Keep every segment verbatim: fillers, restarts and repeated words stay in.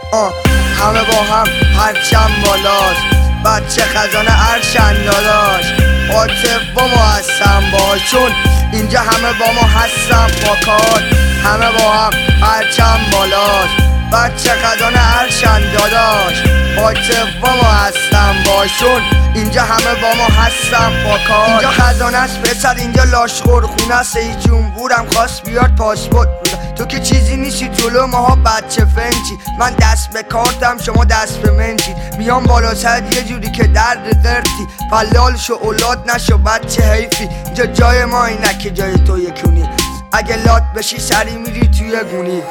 آه همه با هم پرچم بالاست، بچه خزانه عرشن داداش. عاطف با ما هستم باشون، اینجا همه با ما هستم پاکات. همه با هم پرچم بالاست، بچه خزانه عرشن داداش. عاطف با ما هستم باشون، اینجا همه با ما هستم پاکات. اینجا خزانه است پسر، اینجا لاشخور خونه است. ای جمهورم خواست بیاد پاسپورت بودم، تو که چیزی نیستی جلو ماها بچه فنچی. من دست به کارتم شما دست به منچی، میام بالا سر یه جوری که درد قرتی. پلال شو اولاد نشو بچه حیفی، اینجا جای ما اینه که جای تو یکونی. اگه لات بشی سری میری توی گونی.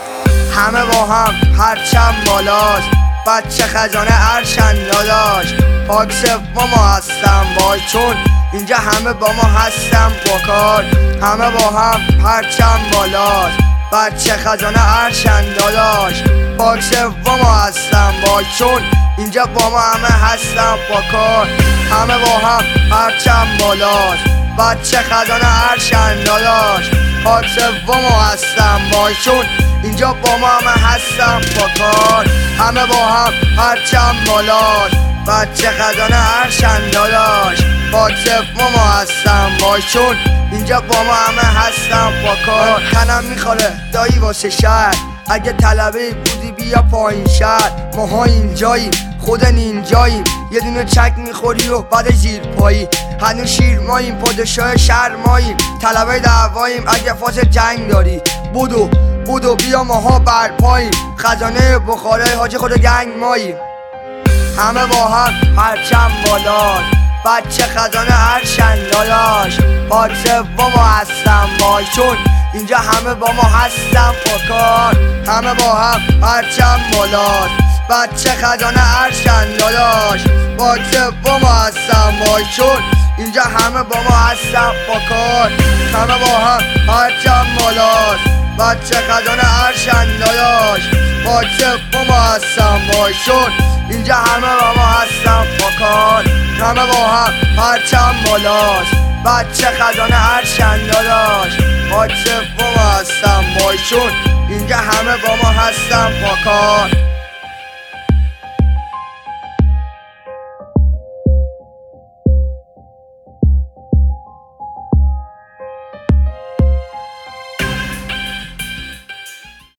همه با هم پرچم بالاست، بچه خزانه عرشن داداش. پاکس با ما هستم وای چون اینجا همه با ما هستم پاکات. همه با هم پرچم بالاست، بچه خزانه عرشن داداش. پاکس با ما هستم وای چون اینجا با ما همه هستم پاکات. همه با هم پرچم بالاست، بچه خزانه عرشن داداش. پاکس با ما هستم وای چون اینجا با ما همه هستم پاکات. همه با هم پرچم بالاست، بچه خزانه عرشن داداش. پاکس با ما هستم وای چون اینجا با ما همه هستم پاکات. تنم میخوره دایی واسه شهر، اگه طلبه بودی بیا پایین شهر. ماها اینجاییم خود نینجاییم، یه دونه چک میخوری و بعد زیر پایی. هنوز شیر ماییم پادشاه شهر ماییم، طلبه دعواییم اگه فاز جنگ داری. بودو بودو بیا ماها برپاییم، خزانه بخاره حاجی خود گنگ ماییم. همه با هم پرچم بالاست، بچه خزانه عرشن داداش. پاکس با ما هستم وای چون اینجا همه با ما هستم پاکات. همه با هم پرچم بالاست، بچه خزانه عرشن داداش. پاکس با ما هستم وای چون اینجا همه با ما هستم پاکات. همه با هم پرچم بالاست، بچه خزانه عرشن داداش. پاکس با ما هستم وای چون اینجا همه با ما هستم پاکات. همه با هم پرچم بالاست، بچه خزانه عرشن داداش. پاکس با ما هستم وای چون اینجا همه با ما هستم پاکات.